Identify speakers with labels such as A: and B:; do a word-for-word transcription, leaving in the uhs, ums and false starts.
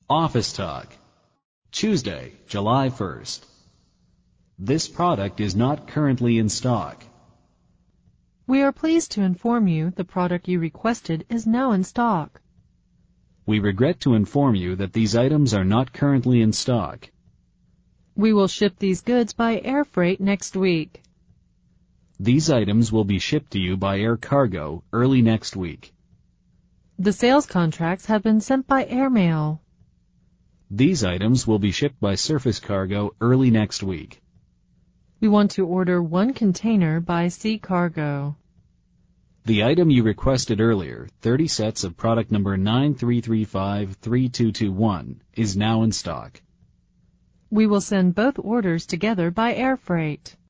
A: Office Talk, Tuesday, July first. This product is not currently in stock.
B: We are pleased to inform you the product you requested is now in stock.
A: We regret to inform you that these items are not currently in stock.
B: We will ship these goods by air freight next week.
A: These items will be shipped to you by air cargo early next week.
B: The sales contracts have been sent by airmail.
A: These items will be shipped by surface cargo early next week.
B: We want to order one container by sea cargo.
A: The item you requested earlier, thirty sets of product number nine three three five three two two one, is now in stock.
B: We will send both orders together by air freight.